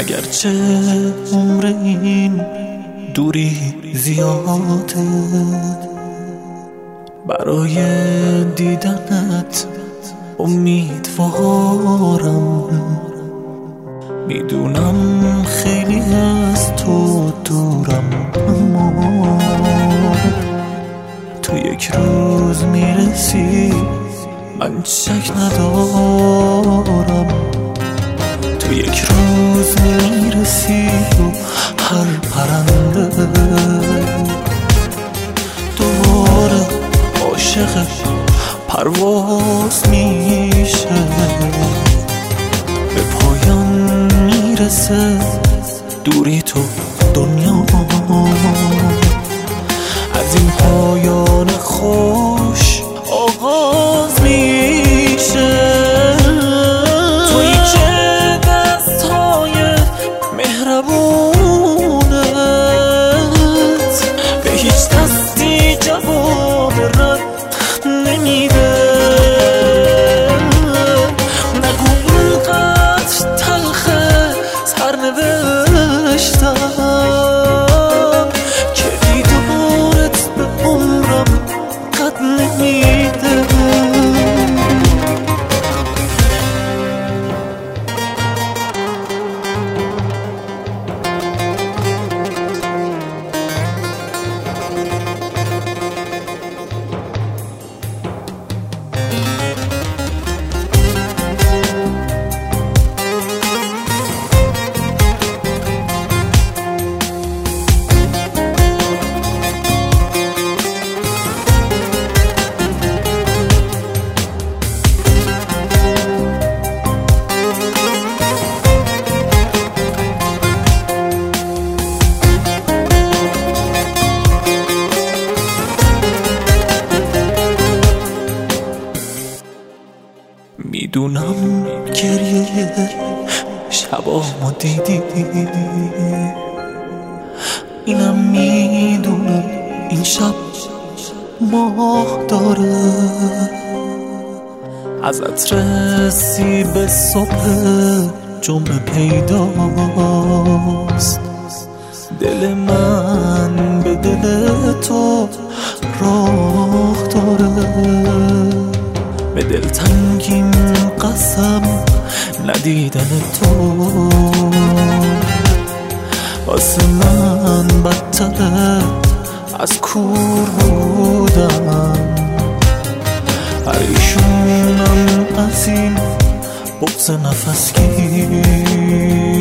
اگرچه عمر این دوری زیاده، برای دیدنت امیدوارم. میدونم خیلی از تو دورم، اما تو یک روز میرسی، من شک ندارم. تو یک روز میرسی و هر پرنده دوباره عاشق پرواز میشه. به پایان میرسه دوری تو دنیا، از این پایان خوش آغاز میشه. تویی که دستهای مهربونت به هیچ دستی جواب رد نمیده. نگو اینقدر تلخه سرنوشتم که دیدارت به عمرم قد نمیده. میدونم گریه شبامو دیدی، اینم میدونم این شب ماه داره. ازت رسی به صبح جمعه پیداست، دل من به دل تو راه داره. به دلتنگیم قسم ندیدن تو، واسه من بدتره از کور بودم. پریشونم از این بغض نفسگیر،